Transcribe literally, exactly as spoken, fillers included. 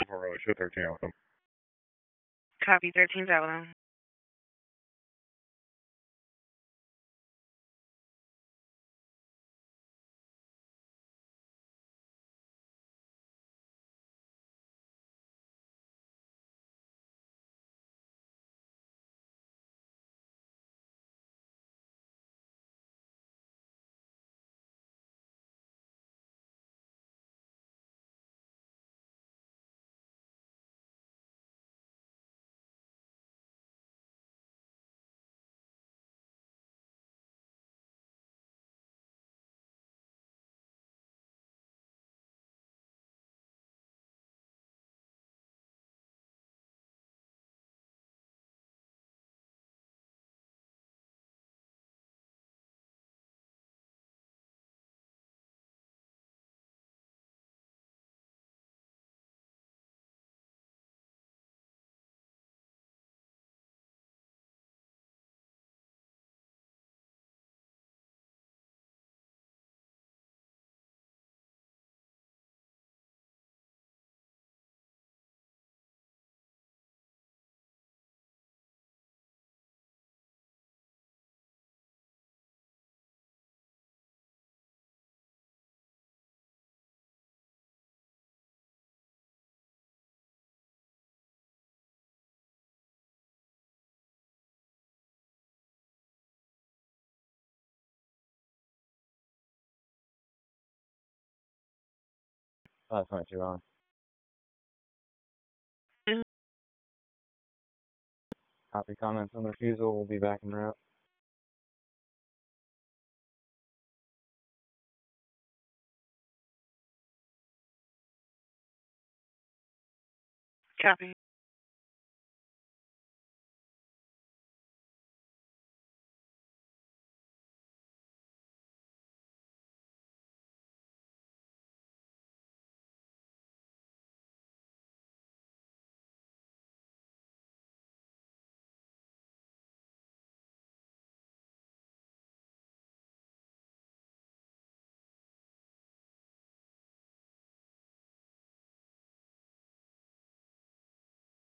for uh, show thirteen with them. Copy, thirteen's out with him. Oh, that's not too wrong. Copy comments on refusal. We'll be back en route. Copy.